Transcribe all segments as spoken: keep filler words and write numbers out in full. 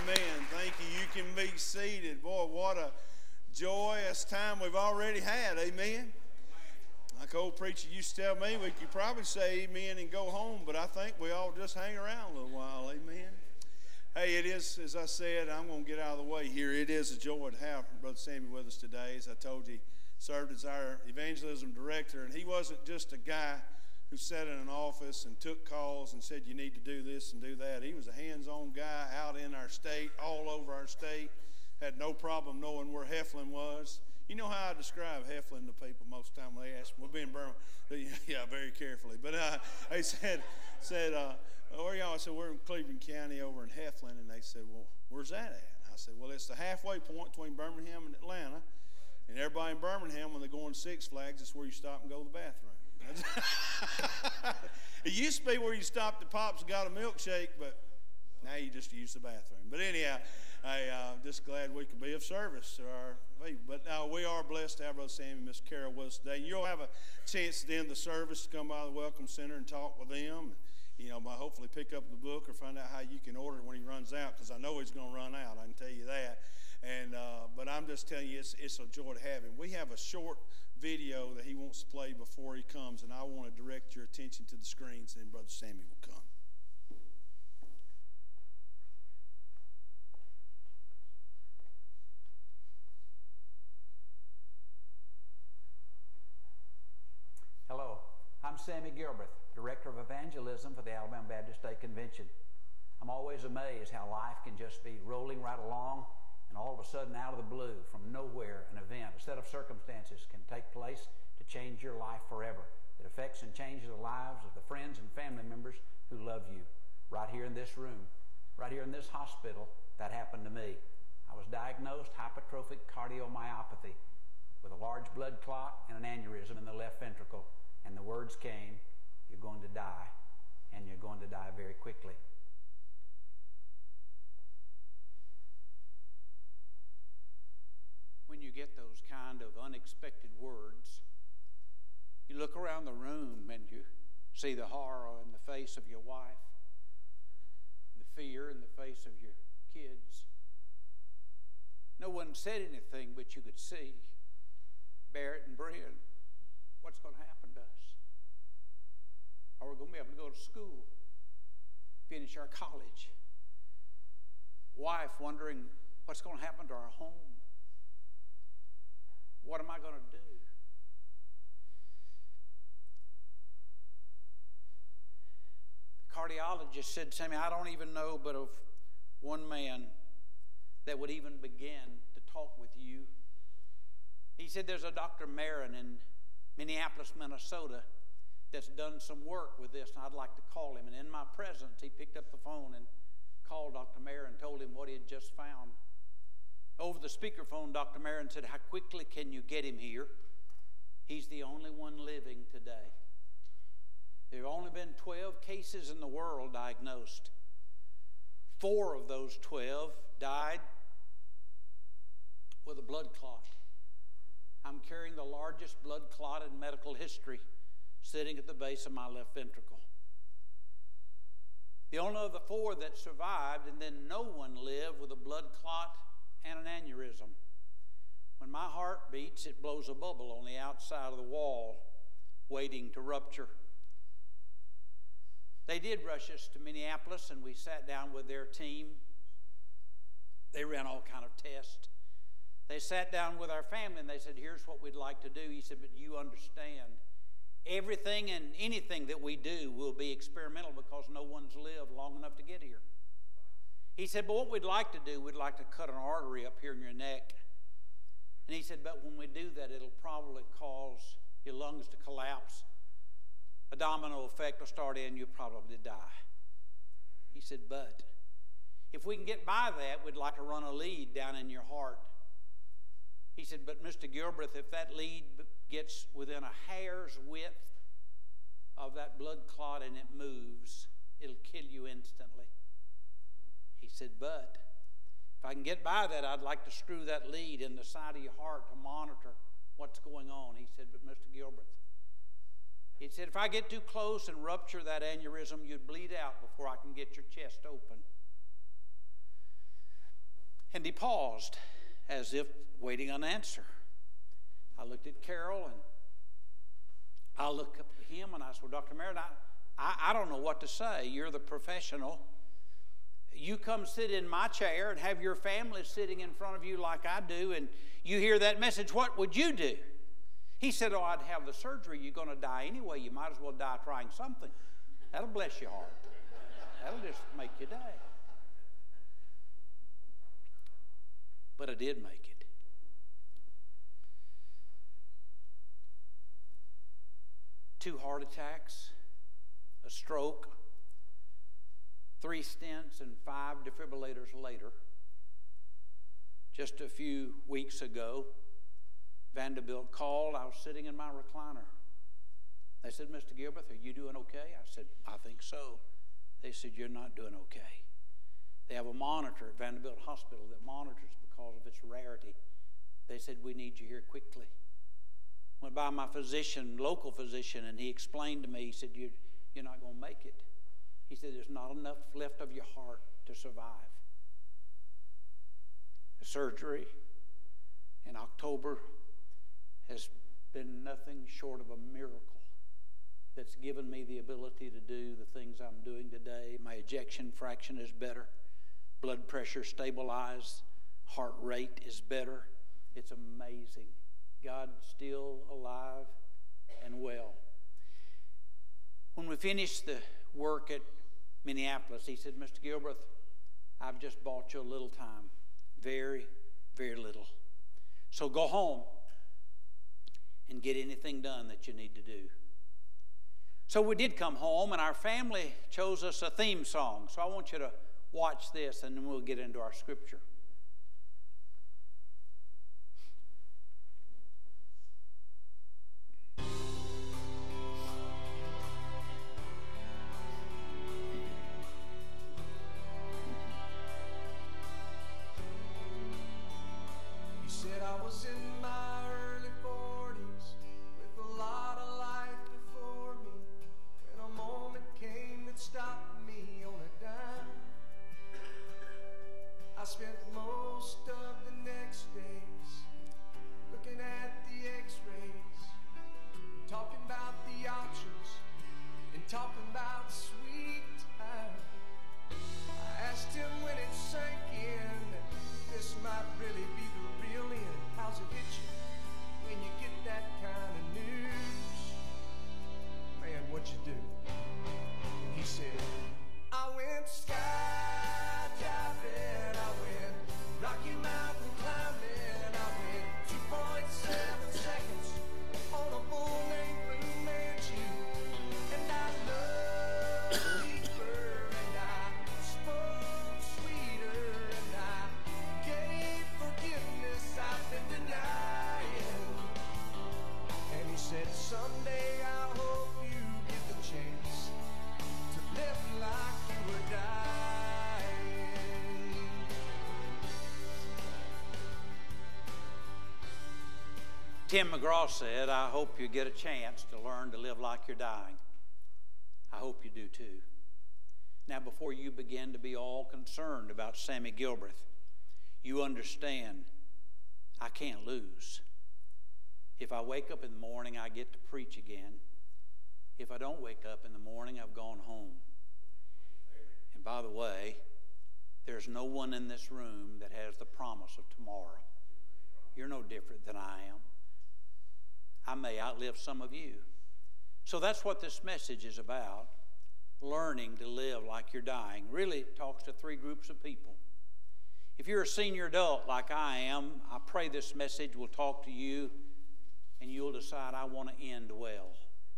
Amen. Thank you. You can be seated. Boy, what a joyous time we've already had. Amen. Like old preacher used to tell me, we could probably say amen and go home, but I think we all just hang around a little while. Amen. Hey, it is, as I said, I'm going to get out of the way here. It is a joy to have Brother Sammy with us today. As I told you, he served as our evangelism director, and he wasn't just a guy who sat in an office and took calls and said, you need to do this and do that. He was a hands-on guy out in our state, all over our state, had no problem knowing where Heflin was. You know how I describe Heflin to people most of the time when they ask me. We'll be in Birmingham. Yeah, very carefully. But uh, they said, said uh, where are y'all? I said, we're in Cleveland County over in Heflin. And they said, well, where's that at? And I said, well, it's the halfway point between Birmingham and Atlanta. And everybody in Birmingham, when they go on Six Flags, it's where you stop and go to the bathroom. It used to be where you stopped at Pops and got a milkshake, but now you just use the bathroom. But anyhow, I'm uh, just glad we could be of service to our people. But now we are blessed to have Brother Sammy and Miss Carol with us today. And you'll have a chance at the end of the service to come by the Welcome Center and talk with them. You know, by hopefully pick up the book or find out how you can order it when he runs out, because I know he's going to run out. I can tell you that. And uh, but I'm just telling you, it's, it's a joy to have him. We have a short video that he wants to play before he comes, and I want to direct your attention to the screens, and then Brother Sammy will come. Hello, I'm Sammy Gilbreth, Director of Evangelism for the Alabama Baptist State Convention. I'm always amazed how life can just be rolling right along, and all of a sudden, out of the blue, from nowhere, an event, a set of circumstances can take place to change your life forever. It affects and changes the lives of the friends and family members who love you. Right here in this room, right here in this hospital, that happened to me. I was diagnosed hypertrophic cardiomyopathy with a large blood clot and an aneurysm in the left ventricle. And the words came, you're going to die, and you're going to die very quickly. When you get those kind of unexpected words, you look around the room and you see the horror in the face of your wife, the fear in the face of your kids. No one said anything, but you could see Barrett and Brian, what's going to happen to us? Are we going to be able to go to school, finish our college? Wife wondering what's going to happen to our home. What am I going to do? The cardiologist said to me, I don't even know but of one man that would even begin to talk with you. He said there's a Doctor Marin in Minneapolis, Minnesota, that's done some work with this, and I'd like to call him. And in my presence, he picked up the phone and called Doctor Marin and told him what he had just found. Over the speakerphone, Doctor Marin said, how quickly can you get him here? He's the only one living today. There have only been twelve cases in the world diagnosed. Four of those twelve died with a blood clot. I'm carrying the largest blood clot in medical history sitting at the base of my left ventricle. The only of the four that survived, and then no one lived with a blood clot and an aneurysm. When my heart beats, it blows a bubble on the outside of the wall, waiting to rupture. They did rush us to Minneapolis, and we sat down with their team. They ran all kind of tests. They sat down with our family, and they said, here's what we'd like to do. He said, but you understand, everything and anything that we do will be experimental because no one's lived long enough to get here. He said, but what we'd like to do, we'd like to cut an artery up here in your neck. And he said, but when we do that, it'll probably cause your lungs to collapse. A domino effect will start in, you'll probably die. He said, but if we can get by that, we'd like to run a lead down in your heart. He said, but Mister Gilbreth, if that lead gets within a hair's width of that blood clot and it moves, it'll kill you instantly. He said, but if I can get by that, I'd like to screw that lead in the side of your heart to monitor what's going on. He said, but Mister Gilbreth, he said, if I get too close and rupture that aneurysm, you'd bleed out before I can get your chest open. And he paused as if waiting on an answer. I looked at Carol and I looked up at him and I said, well, Doctor Merritt, I, I, I don't know what to say. You're the professional. You come sit in my chair and have your family sitting in front of you like I do, and you hear that message. What would you do? He said, oh, I'd have the surgery. You're going to die anyway. You might as well die trying something. That'll bless your heart. That'll just make you die. But I did make it. Two heart attacks, a stroke, three stents, and five defibrillators later. Just a few weeks ago, Vanderbilt called. I was sitting in my recliner. They said, Mister Gilbreth, are you doing okay? I said, I think so. They said, you're not doing okay. They have a monitor at Vanderbilt Hospital that monitors because of its rarity. They said, we need you here quickly. Went by my physician, local physician, and he explained to me, he said, you, you're not going to make it. He said, there's not enough left of your heart to survive. The surgery in October has been nothing short of a miracle that's given me the ability to do the things I'm doing today. My ejection fraction is better. Blood pressure stabilized. Heart rate is better. It's amazing. God's still alive and well. When we finished the work at Minneapolis, he said, Mister Gilbreth, I've just bought you a little time. Very, very little. So go home and get anything done that you need to do. So we did come home, and our family chose us a theme song. So I want you to watch this, and then we'll get into our scripture. Tim McGraw said, I hope you get a chance to learn to live like you're dying. I hope you do too. Now, before you begin to be all concerned about Sammy Gilbreth, you understand I can't lose. If I wake up in the morning, I get to preach again. If I don't wake up in the morning, I've gone home. And by the way, there's no one in this room that has the promise of tomorrow. You're no different than I am. I may outlive some of you. So that's what this message is about, learning to live like you're dying. Really talks to three groups of people. If you're a senior adult like I am, I pray this message will talk to you and you'll decide, I want to end well.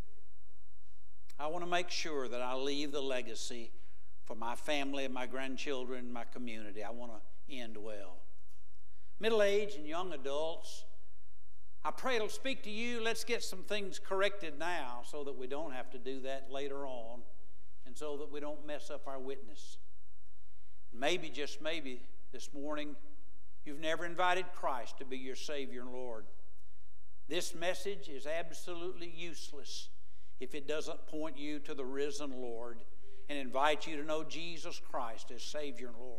I want to make sure that I leave the legacy for my family and my grandchildren and my community. I want to end well. Middle-aged and young adults, I pray it'll speak to you. Let's get some things corrected now so that we don't have to do that later on and so that we don't mess up our witness. Maybe, just maybe, this morning, you've never invited Christ to be your Savior and Lord. This message is absolutely useless if it doesn't point you to the risen Lord and invite you to know Jesus Christ as Savior and Lord.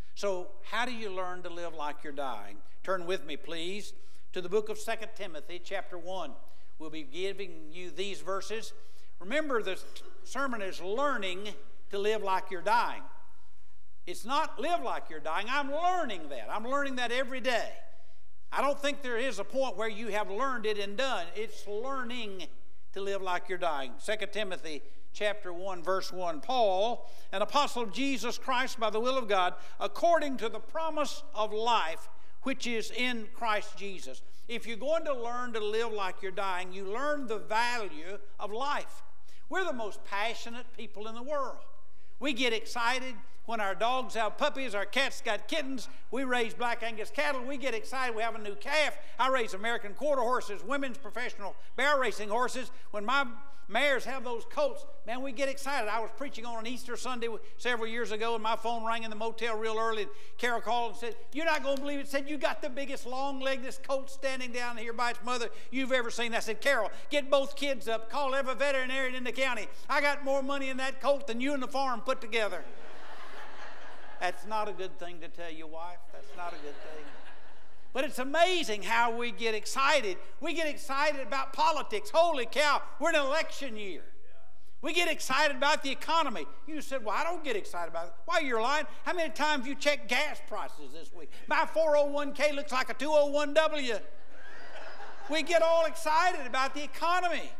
So how do you learn to live like you're dying? Turn with me, please, to the book of Second Timothy, chapter one. We'll be giving you these verses. Remember, the sermon is learning to live like you're dying. It's not live like you're dying. I'm learning that. I'm learning that every day. I don't think there is a point where you have learned it and done. It's learning to live like you're dying. Second Timothy chapter one, verse one. Paul, an apostle of Jesus Christ by the will of God, according to the promise of life which is in Christ Jesus. If you're going to learn to live like you're dying, you learn the value of life. We're the most passionate people in the world. We get excited when our dogs have puppies, our cats got kittens. We raise Black Angus cattle. We get excited we have a new calf. I raise American quarter horses, women's professional bear racing horses. When my mares have those colts, man, we get excited. I was preaching on an Easter Sunday several years ago, and my phone rang in the motel real early, and Carol called and said, "You're not going to believe it." Said, "You got the biggest long-legged colt standing down here by its mother you've ever seen." I said, "Carol, get both kids up. Call every veterinarian in the county. I got more money in that colt than you and the farm put together." That's not a good thing to tell your wife. That's not a good thing. But it's amazing how we get excited. We get excited about politics. Holy cow, we're in an election year. We get excited about the economy. You said, "Well, I don't get excited about it." Why, you're lying. How many times you checked gas prices this week? My four oh one k looks like a two oh one W. We get all excited about the economy.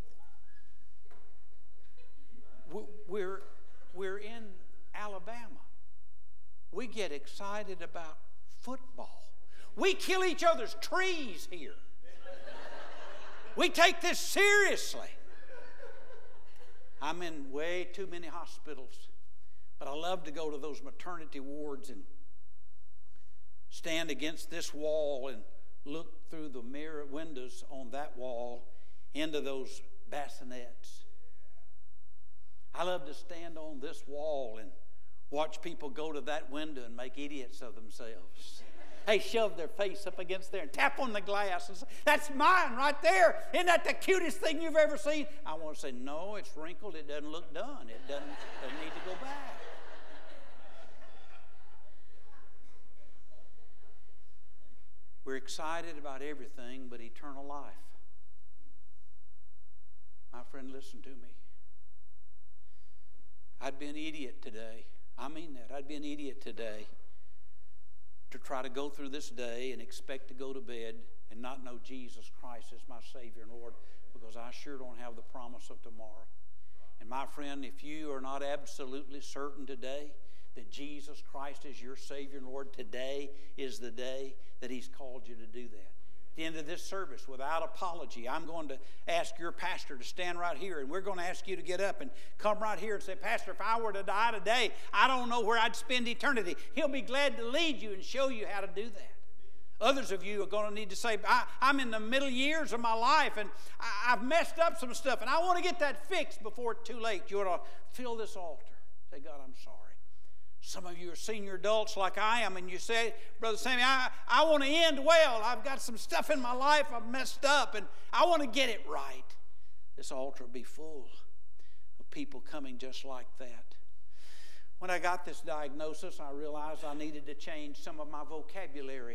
We're, we're in Alabama. We get excited about football. We kill each other's trees here. We take this seriously. I'm in way too many hospitals, but I love to go to those maternity wards and stand against this wall and look through the mirror windows on that wall into those bassinets. I love to stand on this wall and watch people go to that window and make idiots of themselves. They shove their face up against there and tap on the glass and say, "That's mine right there. Isn't that the cutest thing you've ever seen?" I want to say, "No, it's wrinkled. It doesn't look done. It doesn't, doesn't need to go back." We're excited about everything but eternal life. My friend, listen to me. I'd be an idiot today. I mean that. I'd be an idiot today to try to go through this day and expect to go to bed and not know Jesus Christ as my Savior and Lord, because I sure don't have the promise of tomorrow. And my friend, if you are not absolutely certain today that Jesus Christ is your Savior and Lord, today is the day that He's called you to do that. At the end of this service, without apology, I'm going to ask your pastor to stand right here, and we're going to ask you to get up and come right here and say, "Pastor, if I were to die today, I don't know where I'd spend eternity." He'll be glad to lead you and show you how to do that. Others of you are going to need to say, I, I'm in the middle years of my life, and I, I've messed up some stuff, and I want to get that fixed before it's too late. You ought to fill this altar. Say, "God, I'm sorry." Some of you are senior adults like I am, and you say, "Brother Sammy, I, I want to end well. I've got some stuff in my life I've messed up, and I want to get it right." This altar will be full of people coming just like that. When I got this diagnosis, I realized I needed to change some of my vocabulary.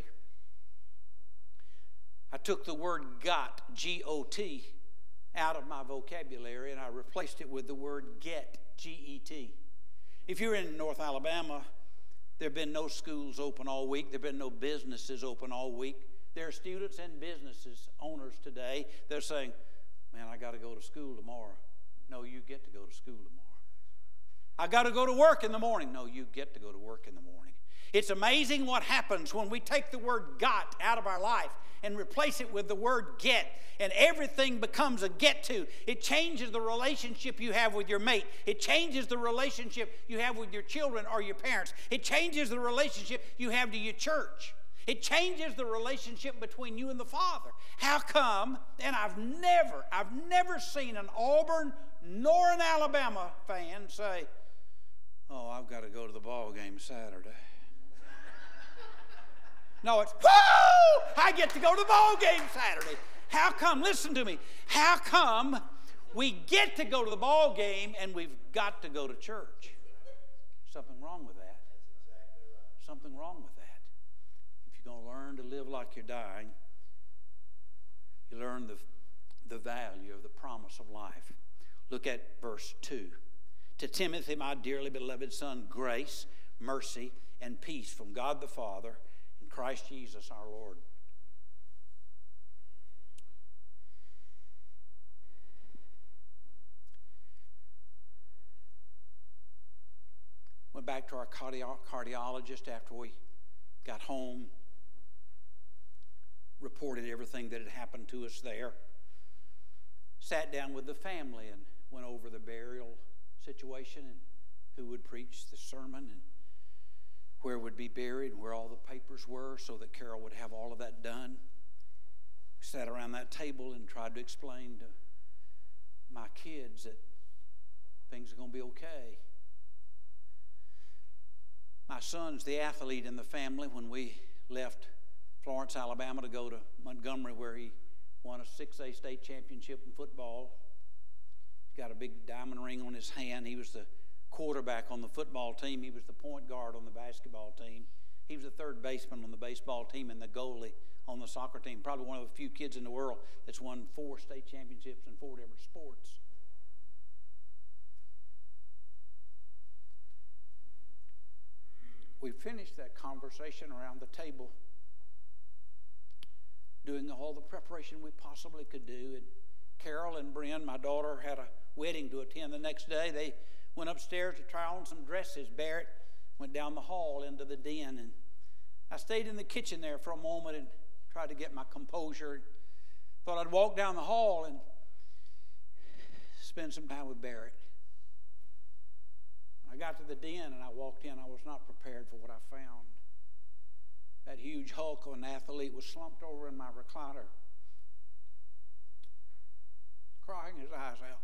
I took the word got, G O T, out of my vocabulary, and I replaced it with the word get, G E T. If you're in North Alabama, there have been no schools open all week. There have been no businesses open all week. There are students and businesses owners today that are saying, "Man, I got to go to school tomorrow." No, you get to go to school tomorrow. "I got to go to work in the morning." No, you get to go to work in the morning. It's amazing what happens when we take the word got out of our life and replace it with the word get, and everything becomes a get to. It changes the relationship you have with your mate. It changes the relationship you have with your children or your parents. It changes the relationship you have to your church. It changes the relationship between you and the Father. How come, and I've never, I've never seen an Auburn nor an Alabama fan say, "Oh, I've got to go to the ball game Saturday." No, it's, "Whoo! I get to go to the ball game Saturday." How come? Listen to me. How come we get to go to the ball game and we've got to go to church? Something wrong with that. something wrong with that. If you're going to learn to live like you're dying, you learn the, the value of the promise of life. Look at verse two. To Timothy, my dearly beloved son, grace, mercy, and peace from God the Father and Christ Jesus our Lord. Went back to our cardio- cardiologist after we got home, reported everything that had happened to us there, sat down with the family and went over the burial situation and who would preach the sermon and where would be buried and where all the papers were so that Carol would have all of that done. We sat around that table and tried to explain to my kids that things are going to be okay. My son's the athlete in the family. When we left Florence, Alabama to go to Montgomery where he won a six A state championship in football. He's got a big diamond ring on his hand. He was the quarterback on the football team. He was the point guard on the basketball team. He was the third baseman on the baseball team and the goalie on the soccer team. Probably one of the few kids in the world that's won four state championships in four different sports. We finished that conversation around the table, doing all the preparation we possibly could do. And Carol and Bryn, my daughter, had a wedding to attend the next day. They went upstairs to try on some dresses. Barrett went down the hall into the den. And I stayed in the kitchen there for a moment and tried to get my composure. Thought I'd walk down the hall and spend some time with Barrett. I got to the den and I walked in. I was not prepared for what I found. That huge hulk of an athlete was slumped over in my recliner, crying his eyes out.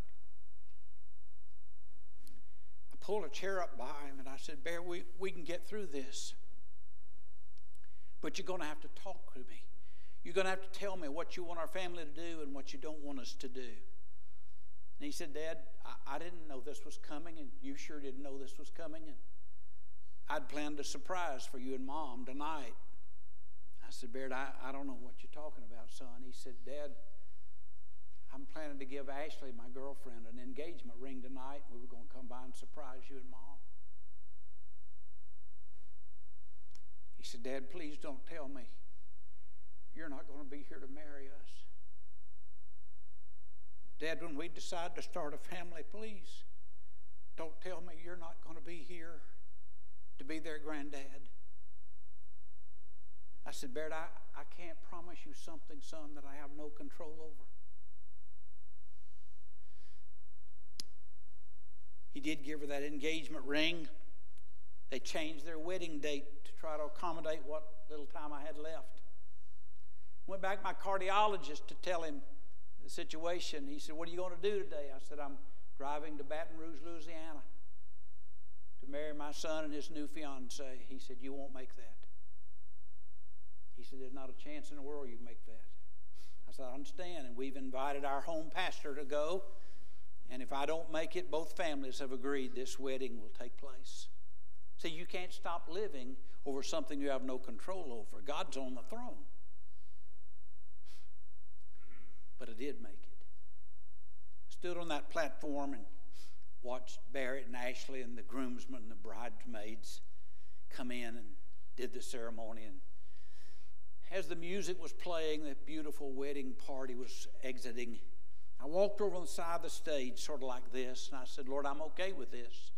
I pulled a chair up by him and I said, Bear, we, we can get through this. But you're going to have to talk to me. You're going to have to tell me what you want our family to do and what you don't want us to do. And he said, Dad, I, I didn't know this was coming, and you sure didn't know this was coming, and I'd planned a surprise for you and Mom tonight. I said, Baird, I, I don't know what you're talking about, son. He said, Dad, I'm planning to give Ashley, my girlfriend, an engagement ring tonight. We were going to come by and surprise you and Mom. He said, Dad, please don't tell me you're not going to be here to marry us. Dad, when we decide to start a family, please don't tell me you're not going to be here to be their granddad. I said, Baird, I, I can't promise you something, son, that I have no control over. He did give her that engagement ring. They changed their wedding date to try to accommodate what little time I had left. Went back to my cardiologist to tell him the situation. He said, what are you going to do today? I said, I'm driving to Baton Rouge, Louisiana to marry my son and his new fiance. He said, you won't make that. He said, there's not a chance in the world you make that. I said, I understand, and we've invited our home pastor to go, and if I don't make it, both families have agreed this wedding will take place. See, you can't stop living over something you have no control over. God's on the throne. But I did make it. I stood on that platform and watched Barrett and Ashley and the groomsmen and the bridesmaids come in and did the ceremony. And as the music was playing, the beautiful wedding party was exiting, I walked over on the side of the stage, sort of like this, and I said, Lord, I'm okay with this.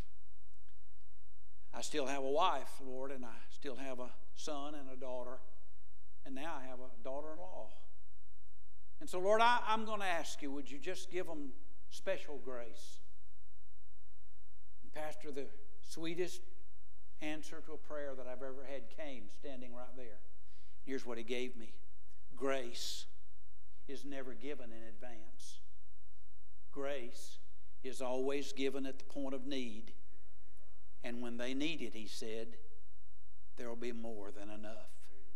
I still have a wife, Lord, and I still have a son and a daughter, and now I have a daughter-in-law. And so, Lord, I, I'm going to ask you, would you just give them special grace? And Pastor, the sweetest answer to a prayer that I've ever had came standing right there. Here's what he gave me. Grace is never given in advance. Grace is always given at the point of need. And when they need it, he said, there will be more than enough.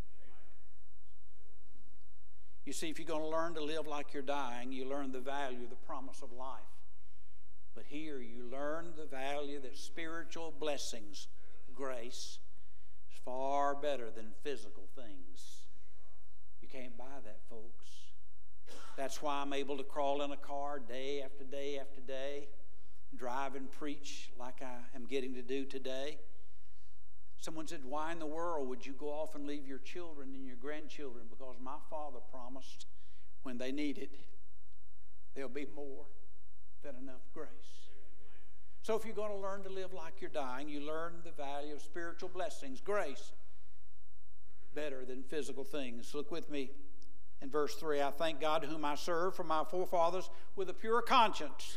You see, if you're going to learn to live like you're dying, you learn the value of the promise of life. But here you learn the value that spiritual blessings, grace, far better than physical things. You can't buy that, folks. That's why I'm able to crawl in a car day after day after day, drive and preach like I am getting to do today. Someone said, why in the world would you go off and leave your children and your grandchildren? Because my Father promised when they need it, there'll be more than enough grace. So if you're going to learn to live like you're dying, you learn the value of spiritual blessings, grace, better than physical things. Look with me in verse three. I thank God whom I serve from my forefathers with a pure conscience.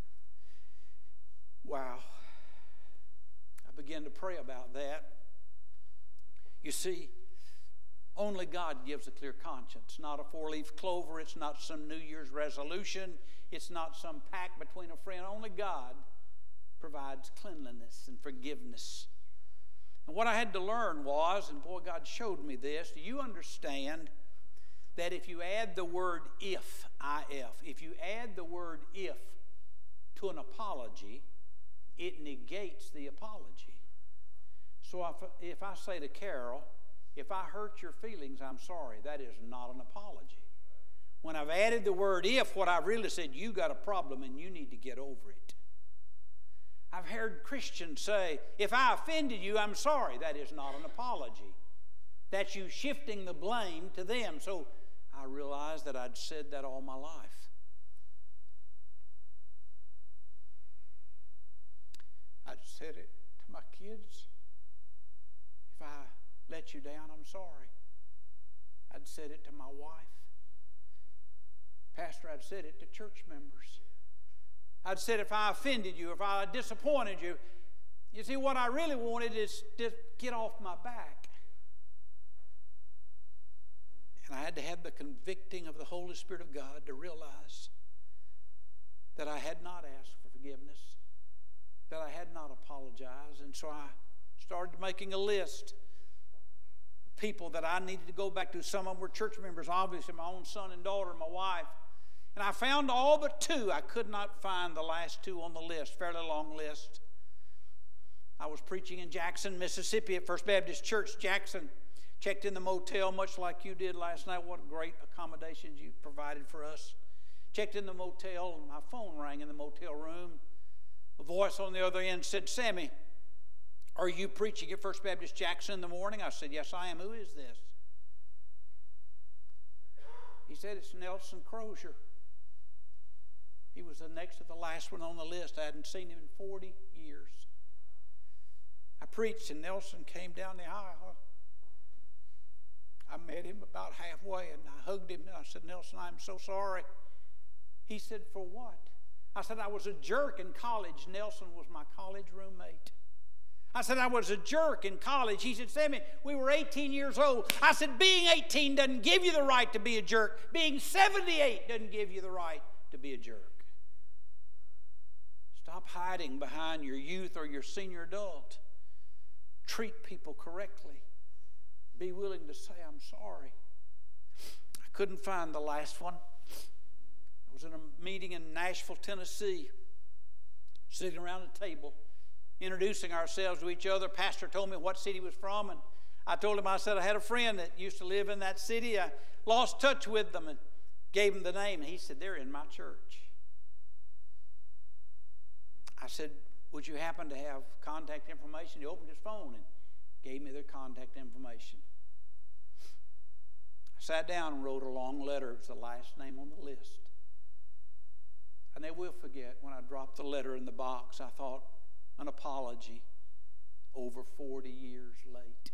Wow. I began to pray about that. You see, only God gives a clear conscience, not a four-leaf clover. It's not some New Year's resolution. It's not some pact between a friend. Only God provides cleanliness and forgiveness. And what I had to learn was, and boy, God showed me this, do you understand that if you add the word if, I F, if you add the word if to an apology, it negates the apology. So if, if I say to Carol, if I hurt your feelings, I'm sorry, that is not an apology. When I've added the word if, what I've really said, you got a problem and you need to get over it. I've heard Christians say, if I offended you, I'm sorry. That is not an apology. That's you shifting the blame to them. So I realized that I'd said that all my life. I'd said it to my kids. If I let you down, I'm sorry. I'd said it to my wife. Pastor, I'd said it to church members. I'd said if I offended you, if I disappointed you. You see, what I really wanted is to get off my back. And I had to have the convicting of the Holy Spirit of God to realize that I had not asked for forgiveness, that I had not apologized. And so I started making a list of people that I needed to go back to. Some of them were church members, obviously, my own son and daughter, my wife. And I found all but two. I could not find the last two on the list, fairly long list. I was preaching in Jackson, Mississippi at First Baptist Church, Jackson. Checked in the motel much like you did last night. What great accommodations you provided for us. Checked in the motel and my phone rang in the motel room. A voice on the other end said, Sammy, are you preaching at First Baptist Jackson in the morning? I said, yes, I am. Who is this? He said, it's Nelson Crozier. He was the next to the last one on the list. I hadn't seen him in forty years. I preached and Nelson came down the aisle. I met him about halfway and I hugged him and I said, Nelson, I'm so sorry. He said, for what? I said, I was a jerk in college. Nelson was my college roommate. I said, I was a jerk in college. He said, Sammy, we were eighteen years old. I said, being eighteen doesn't give you the right to be a jerk. Being seventy-eight doesn't give you the right to be a jerk. Stop hiding behind your youth or your senior adult. Treat people correctly. Be willing to say, I'm sorry. I couldn't find the last one. I was in a meeting in Nashville, Tennessee, sitting around a table, introducing ourselves to each other. Pastor told me what city he was from, and I told him, I said, I had a friend that used to live in that city. I lost touch with them and gave him the name, and he said, they're in my church. I said, would you happen to have contact information? He opened his phone and gave me their contact information. I sat down and wrote a long letter. It was the last name on the list. I never will forget when I dropped the letter in the box, I thought, an apology over forty years late.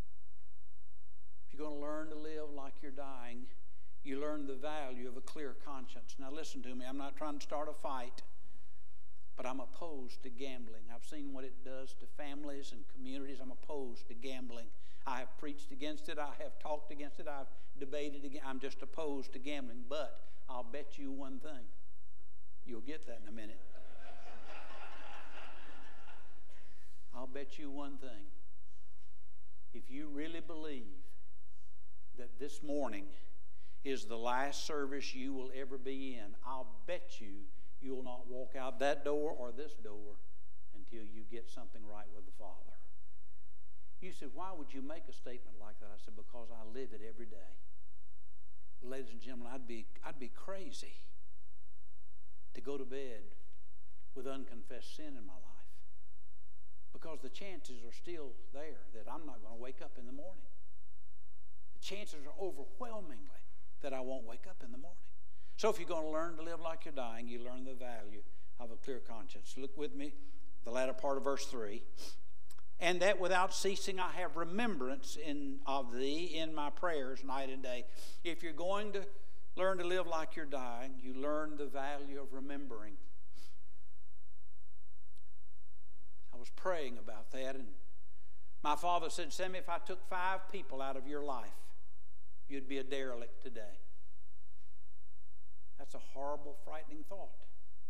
If you're going to learn to live like you're dying, you learn the value of a clear conscience. Now listen to me, I'm not trying to start a fight, but I'm opposed to gambling. I've seen what it does to families and communities. I'm opposed to gambling. I have preached against it. I have talked against it. I've debated against it. I'm just opposed to gambling. But I'll bet you one thing. You'll get that in a minute. I'll bet you one thing. If you really believe that this morning is the last service you will ever be in, I'll bet you you will not walk out that door or this door until you get something right with the Father. You said, why would you make a statement like that? I said, because I live it every day. Ladies and gentlemen, I'd be, I'd be crazy to go to bed with unconfessed sin in my life, because the chances are still there that I'm not going to wake up in the morning. The chances are overwhelmingly that I won't wake up in the morning. So if you're going to learn to live like you're dying, you learn the value of a clear conscience. Look with me, the latter part of verse three. And that without ceasing I have remembrance in, of thee in my prayers night and day. If you're going to learn to live like you're dying, you learn the value of remembering. I was praying about that, and my father said, Sammy, if I took five people out of your life, you'd be a derelict today. That's a horrible, frightening thought.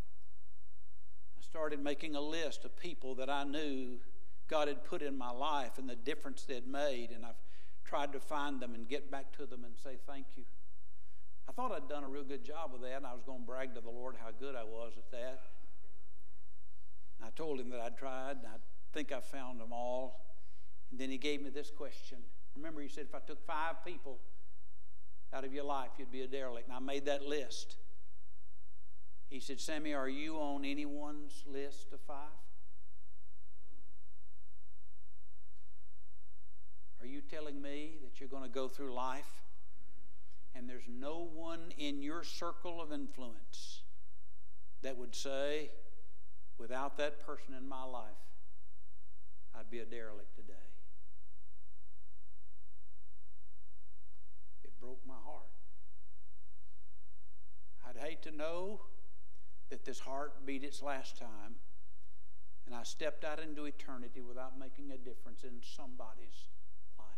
I started making a list of people that I knew God had put in my life and the difference they had made, and I've tried to find them and get back to them and say thank you. I thought I'd done a real good job of that, and I was going to brag to the Lord how good I was at that. I told him that I'd tried, and I think I found them all. And then he gave me this question. Remember, he said, if I took five people out of your life, you'd be a derelict. And I made that list. He said, Sammy, are you on anyone's list of five? Are you telling me that you're going to go through life and there's no one in your circle of influence that would say, without that person in my life, I'd be a derelict today? It broke my heart. I'd hate to know that this heart beat its last time and I stepped out into eternity without making a difference in somebody's life.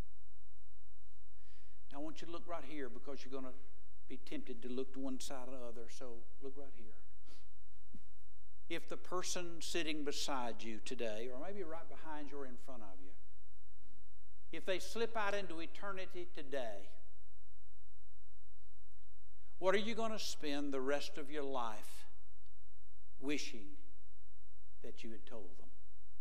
Now I want you to look right here, because you're going to be tempted to look to one side or the other, so look right here. If the person sitting beside you today, or maybe right behind you or in front of you, if they slip out into eternity today, what are you going to spend the rest of your life wishing that you had told them?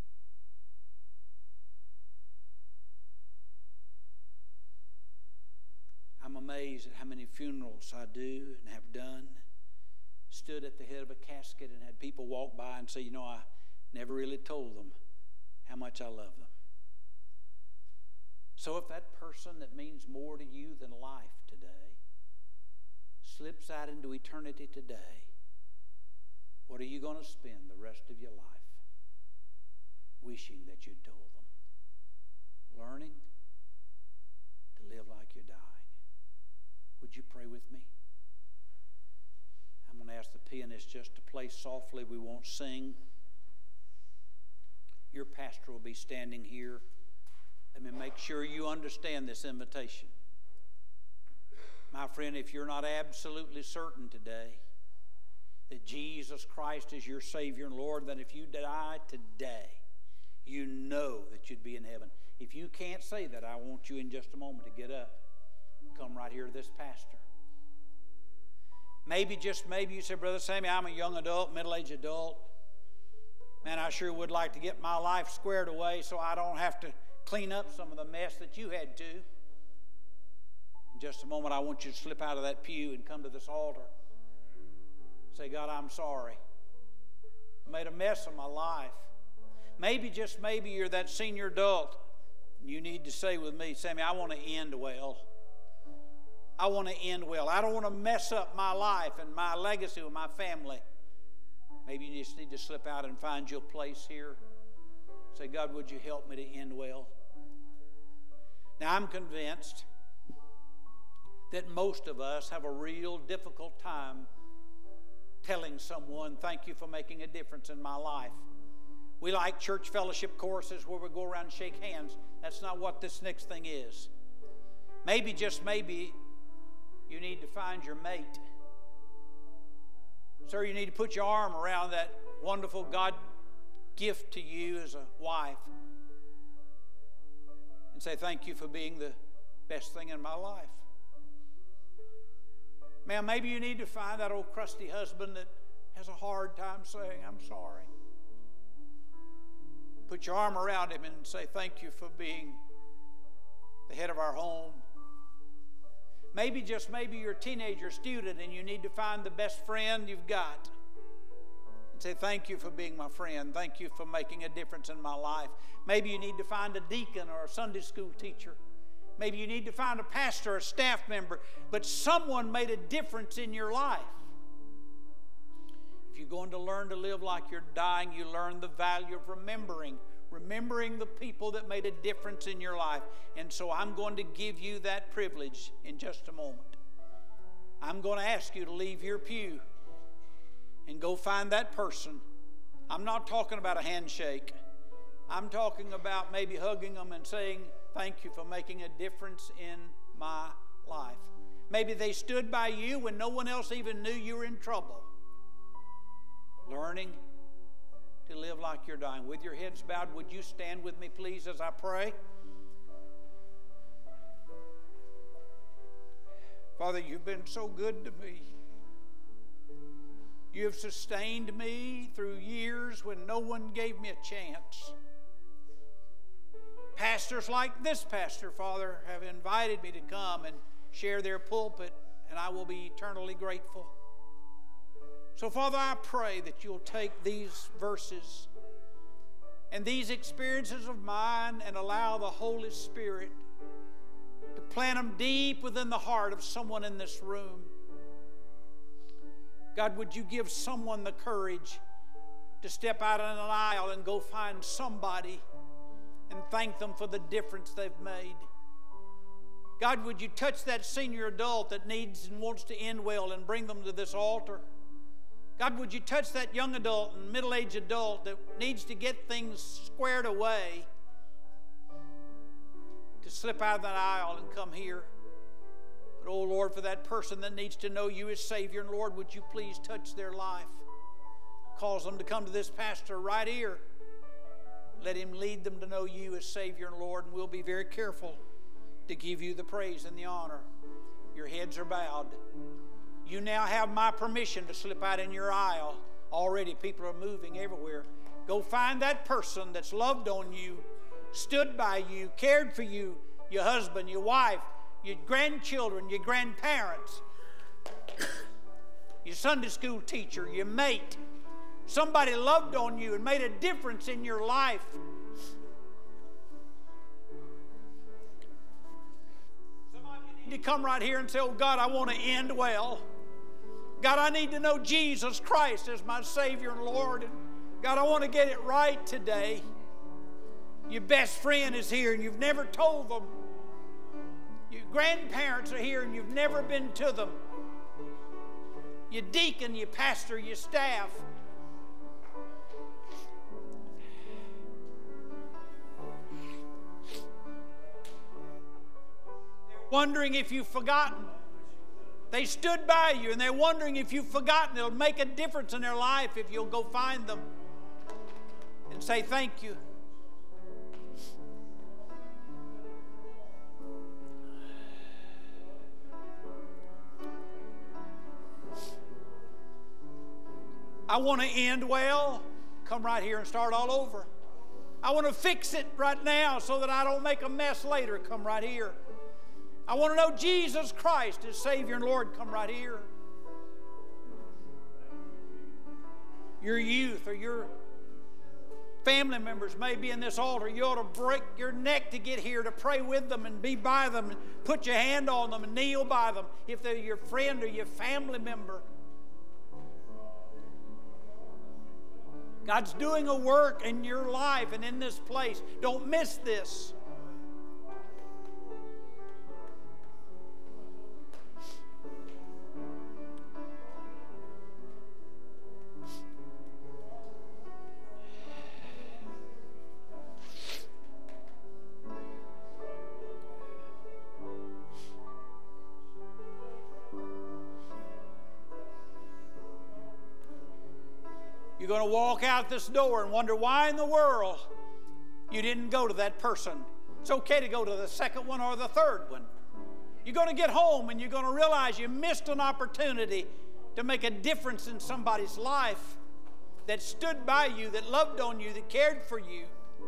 I'm amazed at how many funerals I do and have done. Stood at the head of a casket and had people walk by and say, you know, I never really told them how much I love them. So if that person that means more to you than life today slips out into eternity today, what are you going to spend the rest of your life wishing that you'd told them? Learning to live like you're dying. Would you pray with me? I'm going to ask the pianist just to play softly. We won't sing. Your pastor will be standing here. Let me make sure you understand this invitation. My friend, if you're not absolutely certain today that Jesus Christ is your Savior and Lord, then if you die today, you know that you'd be in heaven. If you can't say that, I want you in just a moment to get up. Come right here to this pastor. Maybe, just maybe, you say, Brother Sammy, I'm a young adult, middle-aged adult. Man, I sure would like to get my life squared away so I don't have to clean up some of the mess that you had to. In just a moment, I want you to slip out of that pew and come to this altar. Say, God, I'm sorry. I made a mess of my life. Maybe, just maybe, you're that senior adult. You need to say with me, Sammy, I want to end well. I want to end well. I don't want to mess up my life and my legacy with my family. Maybe you just need to slip out and find your place here. Say, God, would you help me to end well? Now, I'm convinced that most of us have a real difficult time telling someone, thank you for making a difference in my life. We like church fellowship courses where we go around and shake hands. That's not what this next thing is. Maybe, just maybe, you need to find your mate. Sir, you need to put your arm around that wonderful God gift to you as a wife and say, thank you for being the best thing in my life. Man, maybe you need to find that old crusty husband that has a hard time saying, I'm sorry. Put your arm around him and say, thank you for being the head of our home. Maybe, just maybe, you're a teenager student and you need to find the best friend you've got. And say, thank you for being my friend. Thank you for making a difference in my life. Maybe you need to find a deacon or a Sunday school teacher. Maybe you need to find a pastor or a staff member. But someone made a difference in your life. If you're going to learn to live like you're dying, you learn the value of remembering. Remembering the people that made a difference in your life. And so I'm going to give you that privilege in just a moment. I'm going to ask you to leave your pew and go find that person. I'm not talking about a handshake. I'm talking about maybe hugging them and saying, thank you for making a difference in my life. Maybe they stood by you when no one else even knew you were in trouble. Learning to live like you're dying. With your heads bowed, would you stand with me, please, as I pray? Father, you've been so good to me. You have sustained me through years when no one gave me a chance. Pastors like this pastor, Father, have invited me to come and share their pulpit, and I will be eternally grateful. So, Father, I pray that you'll take these verses and these experiences of mine and allow the Holy Spirit to plant them deep within the heart of someone in this room. God, would you give someone the courage to step out on an aisle and go find somebody and thank them for the difference they've made. God, would you touch that senior adult that needs and wants to end well and bring them to this altar? God, would you touch that young adult and middle-aged adult that needs to get things squared away to slip out of that aisle and come here? But, oh, Lord, for that person that needs to know you as Savior, and Lord, would you please touch their life? Cause them to come to this pastor right here. Let him lead them to know you as Savior and Lord, and we'll be very careful to give you the praise and the honor. Your heads are bowed. You now have my permission to slip out in your aisle. Already people are moving everywhere. Go find that person that's loved on you, stood by you, cared for you, your husband, your wife, your grandchildren, your grandparents, your Sunday school teacher, your mate. Somebody loved on you and made a difference in your life. Somebody need to come right here and say, oh God, I want to end well. God, I need to know Jesus Christ as my Savior and Lord. And God, I want to get it right today. Your best friend is here and you've never told them. Your grandparents are here and you've never been to them. Your deacon, your pastor, your staff. Wondering if you've forgotten. They stood by you and they're wondering if you've forgotten. It'll make a difference in their life if you'll go find them and say thank you. I want to end well. Come right here and start all over. I want to fix it right now so that I don't make a mess later. Come right here. I want to know Jesus Christ as Savior and Lord. Come right here. Your youth or your family members may be in this altar. You ought to break your neck to get here to pray with them and be by them and put your hand on them and kneel by them if they're your friend or your family member. God's doing a work in your life and in this place. Don't miss this. You're going to walk out this door and wonder why in the world you didn't go to that person. It's okay to go to the second one or the third one. You're going to get home and you're going to realize you missed an opportunity to make a difference in somebody's life that stood by you, that loved on you, that cared for you.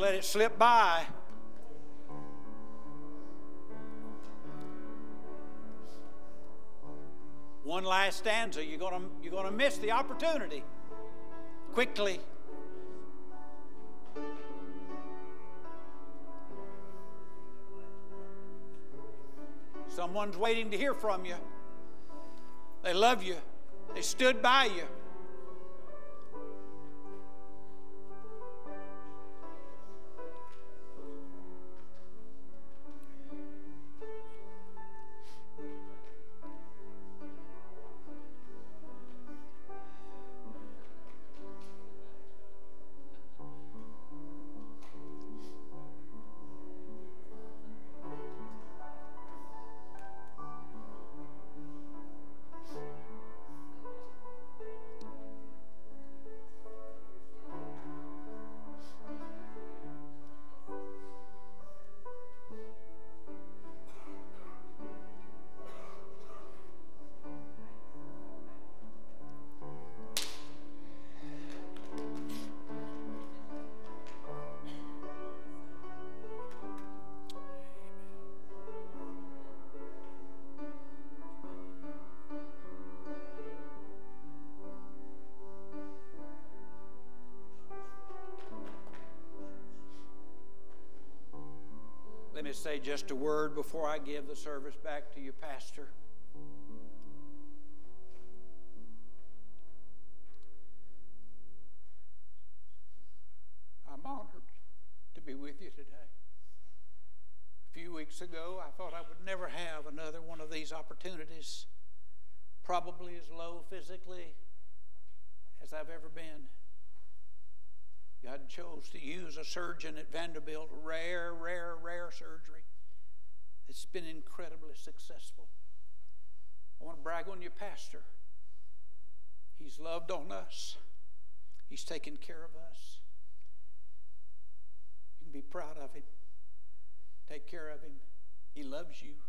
let it slip by. One last stanza. You're going to, you're going to miss the opportunity. Quickly. Someone's waiting to hear from you. They love you. They stood by you. Let me say just a word before I give the service back to you, Pastor. I'm honored to be with you today. A few weeks ago, I thought I would never have another one of these opportunities, probably as low physically as I've ever been. God chose to use a surgeon at Vanderbilt, rare, rare, rare surgery. It's been incredibly successful. I want to brag on your pastor. He's loved on us. He's taken care of us. You can be proud of him. Take care of him. He loves you.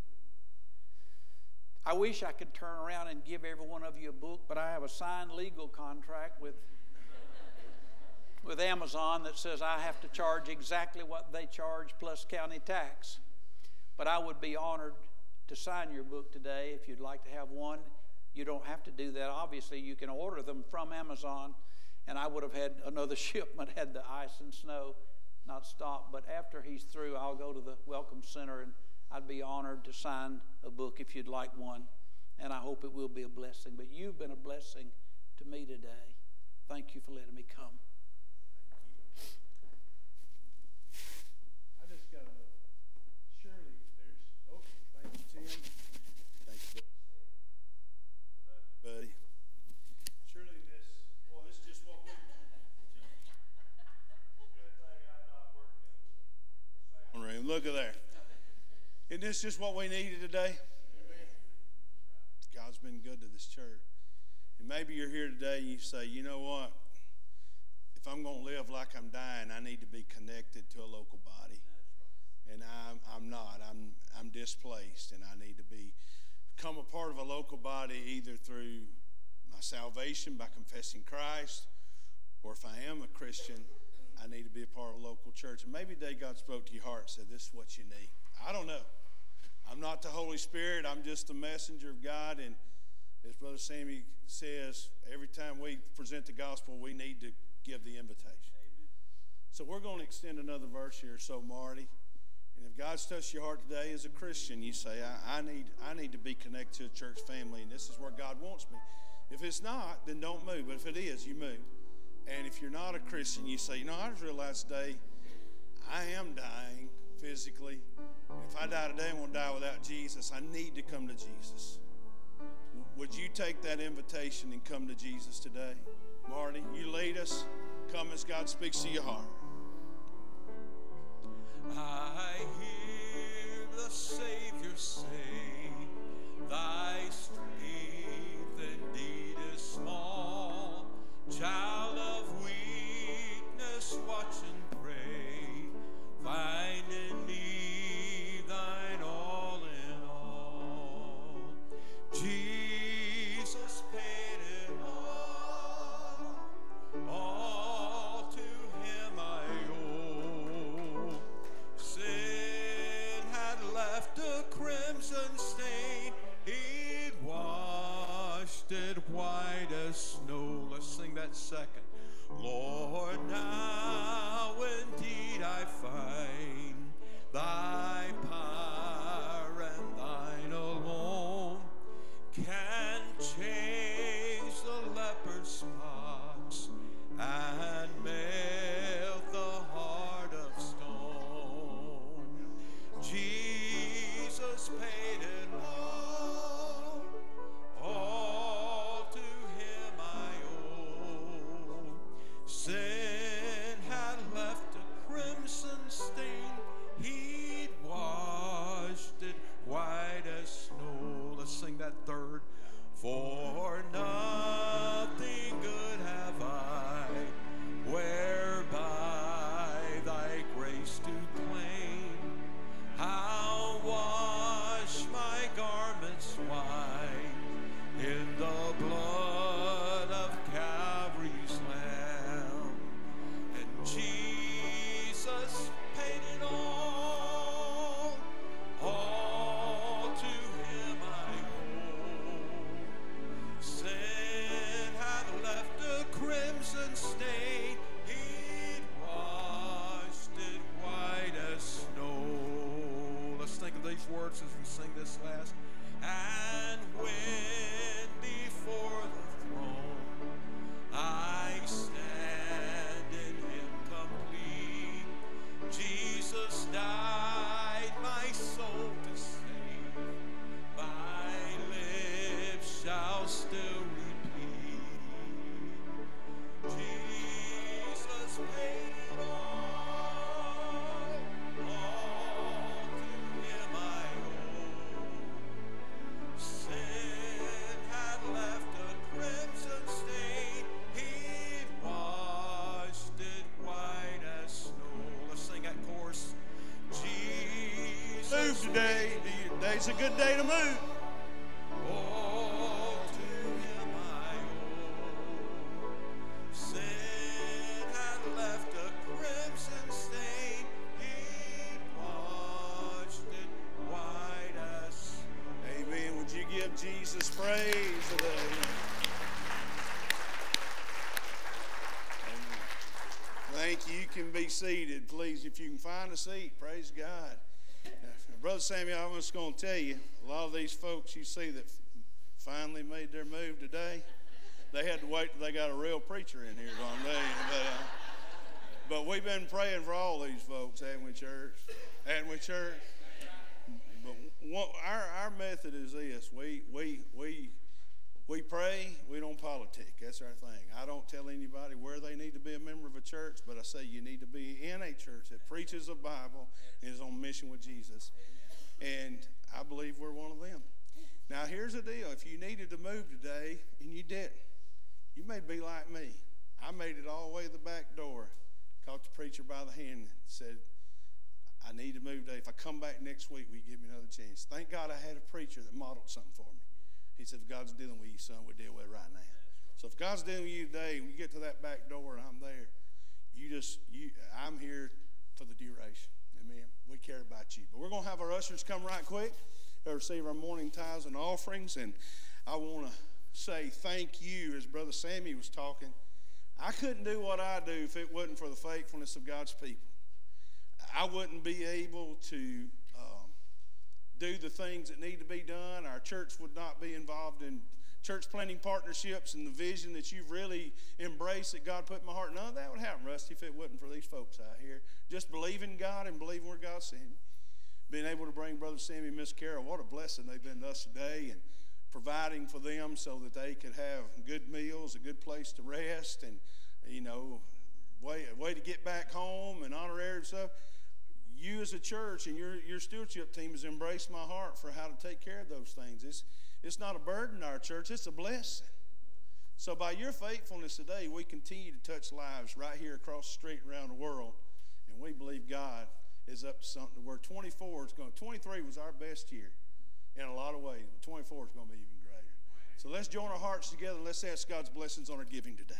I wish I could turn around and give every one of you a book, but I have a signed legal contract with with Amazon that says I have to charge exactly what they charge plus county tax. But I would be honored to sign your book today if you'd like to have one. You don't have to do that. Obviously, you can order them from Amazon, and I would have had another shipment had the ice and snow not stopped. But after he's through, I'll go to the Welcome Center, and I'd be honored to sign a book if you'd like one. And I hope it will be a blessing. But you've been a blessing to me today. Thank you for letting me come. Buddy. Surely this, well, this is just what we good thing I'm not working in the sound room. Look at there. Isn't this just what we needed today? Amen. God's been good to this church. And maybe you're here today and you say, you know what? If I'm going to live like I'm dying, I need to be connected to a local body. And I'm I'm not. I'm I'm displaced, and I need to be become a part of a local body either through my salvation by confessing Christ, or if I am a Christian, I need to be a part of a local church. And maybe today God spoke to your heart and said, this is what you need. I don't know. I'm not the Holy Spirit. I'm just the messenger of God. And as Brother Sammy says, every time we present the gospel, we need to give the invitation. Amen. So we're going to extend another verse here, so Marty. And if God's touched your heart today as a Christian, you say, I, I need I need to be connected to a church family, and this is where God wants me. If it's not, then don't move. But if it is, you move. And if you're not a Christian, you say, you know, I just realized today I am dying physically. And if I die today, I'm going to die without Jesus. I need to come to Jesus. Would you take that invitation and come to Jesus today? Marty, you lead us. Come as God speaks to your heart. I hear the Savior say, thy strength indeed is small. Child of weakness, watch and pray. Find in me thine all in all. Jesus paid it all. All to him I owe. that second. Lord, now indeed I find thy power and thine alone can change the leper's spots and melt the heart of stone. Jesus paid it all, all to him I owe. Sin had left a crimson stain, he'd washed it white as snow. Let's sing that third. For nothing good have I, whereby thy grace do claim. I'll wash my garments white in the blood of Calvary's Lamb. And Jesus paid it all, all to him I owe. Sin had left a crimson stain, he'd washed it white as snow. Let's think of these words as we sing this last. And when before the throne I stand in him complete, Jesus died my soul to save, my lips shall still repeat, Jesus paid it all, all to him I owe. Sin had left a crimson stain, he'd washed it white as snow. Let's sing that chorus. Jesus Move today. Today's a good day to move. all to him I owe. Sin had left a crimson stain, he'd washed it white as snow. Amen. Would you give Jesus praise today? Amen. Thank you. You can be seated, please. If you can find a seat, praise God. Brother Samuel, I'm just going to tell you, a lot of these folks you see that finally made their move today, they had to wait till they got a real preacher in here one day. But, uh, but we've been praying for all these folks, haven't we, church? Haven't we, church? But one, our our method is this: we we we we pray. We don't politic. That's our thing. I don't tell anybody where they need to be a member of a church, but I say you need to be in a church that preaches the Bible and is on mission with Jesus. And I believe we're one of them. Now here's the deal: if you needed to move today and you didn't, you may be like me. I made it all the way to the back door, caught the preacher by the hand, and said, I need to move today. If I come back next week, will you give me another chance? Thank God I had a preacher that modeled something for me. He said, if God's dealing with you, son, we'll deal with it right now. So if God's dealing with you today, when you get to that back door and I'm there, you just, you, I'm here for the duration. Amen. We care about you. But we're going to have our ushers come right quick to receive our morning tithes and offerings. And I want to say thank you, as Brother Sammy was talking. I couldn't do what I do if it wasn't for the faithfulness of God's people. I wouldn't be able to um, do the things that need to be done. Our church would not be involved in church planting partnerships and the vision that you've really embraced that God put in my heart. None of that would happen, Rusty, if it wasn't for these folks out here. Just believing God and believing where God sent me. Being able to bring Brother Sammy and Miss Carol, what a blessing they've been to us today, and providing for them so that they could have good meals, a good place to rest, and, you know, way, way to get back home and honorary and stuff. You as a church and your, your stewardship team has embraced my heart for how to take care of those things. It's, it's not a burden to our church, it's a blessing. So by your faithfulness today, we continue to touch lives right here across the street around the world. And we believe God is up to something where twenty-four is going, twenty-three was our best year in a lot of ways, but twenty-four is going to be even greater. So let's join our hearts together and let's ask God's blessings on our giving today.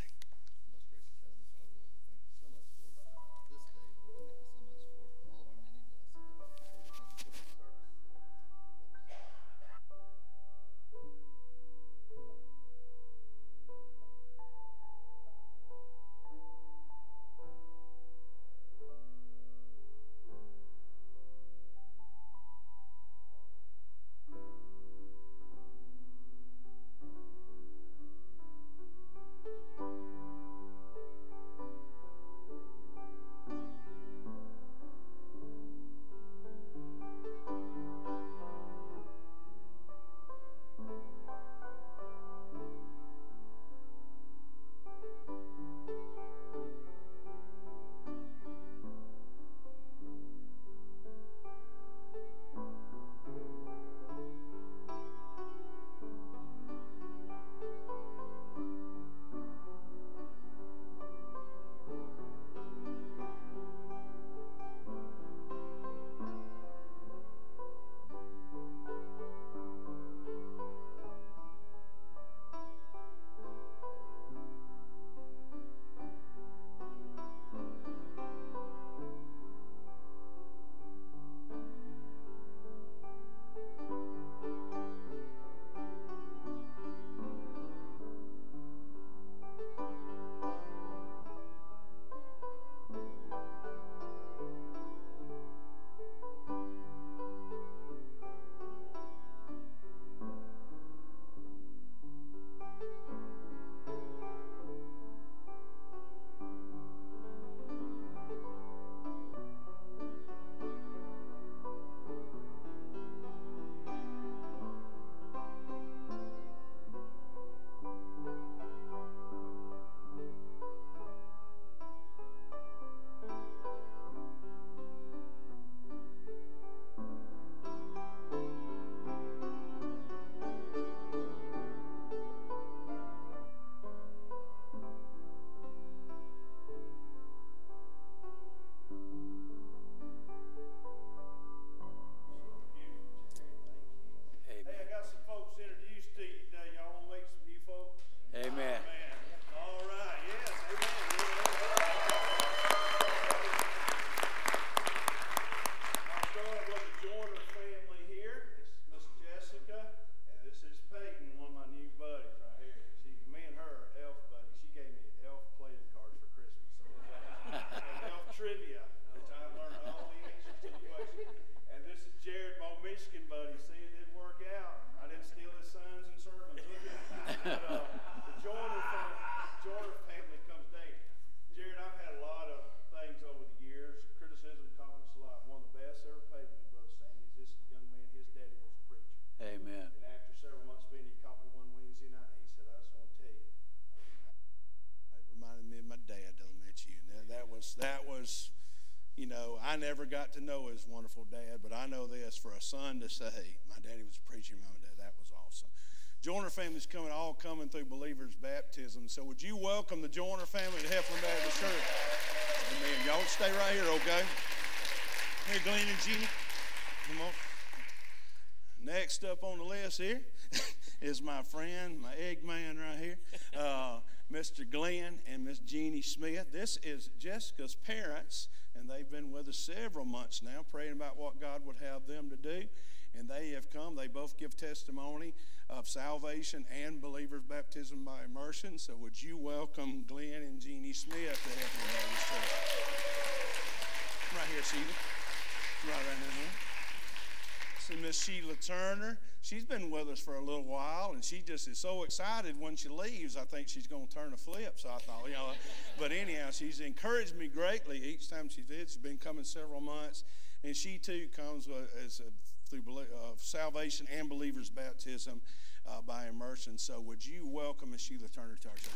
know, I never got to know his wonderful dad, but I know this, for a son to say, my daddy was a preacher, mom and dad, that was awesome. Joiner family's coming, all coming through believers' baptism. So would you welcome the Joiner family to Heflin Baptist Church? Amen. Y'all stay right here, okay? Here, Glenn and Jeannie. Come on. Next up on the list here is my friend, my egg man right here, uh, Mister Glenn and Miss Jeannie Smith. This is Jessica's parents, and they've been with us several months now, praying about what God would have them to do. And they have come. They both give testimony of salvation and believers' baptism by immersion. So would you welcome Glenn and Jeannie Smith to Heflin Baptist Church? Right here, Sheila. Right right now. So Miss Sheila Turner, she's been with us for a little while, and she just is so excited when she leaves. I think she's going to turn a flip. So I thought, you know, but anyhow, she's encouraged me greatly each time she visits. She's been coming several months, and she too comes as a through uh, salvation and believers' baptism uh, by immersion. So would you welcome Miss Sheila Turner to our church?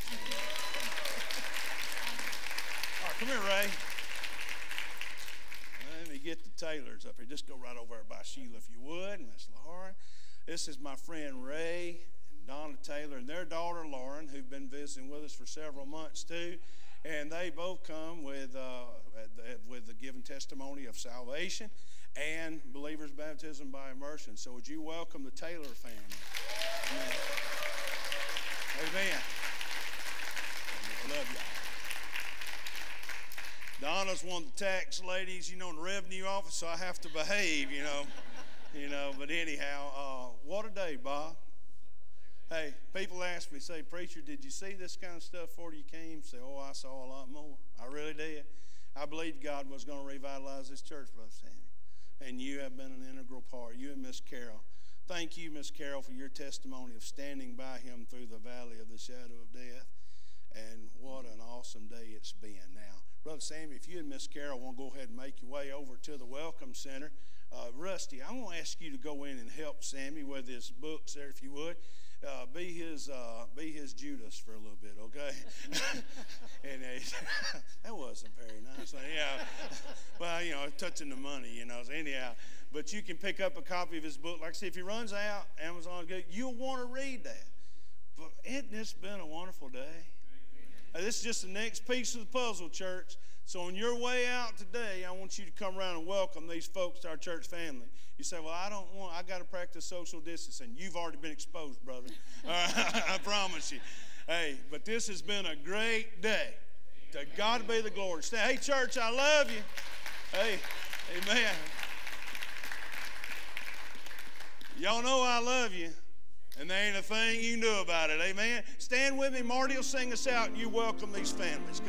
All right, come here, Ray. Let me get the Taylors up here. Just go right over there by Sheila if you would, Miss Lauren. This is my friend Ray and Donna Taylor and their daughter Lauren, who've been visiting with us for several months too. And they both come with uh, with the given testimony of salvation and believers' baptism by immersion. So would you welcome the Taylor family? Amen. Amen. I love y'all. Donna's one of the tax ladies, you know, in the revenue office, so I have to behave, you know. You know, but anyhow, uh, what a day, Bob. Hey, people ask me, say, preacher, did you see this kind of stuff before you came? Say, oh, I saw a lot more. I really did. I believed God was going to revitalize this church, Brother Sammy. And you have been an integral part. You and Miss Carol. Thank you, Miss Carol, for your testimony of standing by him through the valley of the shadow of death. And what an awesome day it's been. Now, Brother Sammy, if you and Miss Carol want to go ahead and make your way over to the Welcome Center, uh, Rusty, I'm going to ask you to go in and help Sammy with his books there, if you would. Uh, be his uh, be his Judas for a little bit, okay? And uh, that wasn't very nice. Yeah, well, you know, touching the money, you know. So anyhow, but you can pick up a copy of his book. Like I said, if he runs out, Amazon, you'll want to read that. But isn't this been a wonderful day? Uh, this is just the next piece of the puzzle, church. So on your way out today, I want you to come around and welcome these folks to our church family. You say, well, I don't want, I got to practice social distancing. You've already been exposed, brother. All right, I promise you. Hey, but this has been a great day. To God be the glory. Say, hey, church, I love you. Hey, amen. Y'all know I love you. And there ain't a thing you can do about it. Amen. Stand with me. Marty will sing us out. And you welcome these families.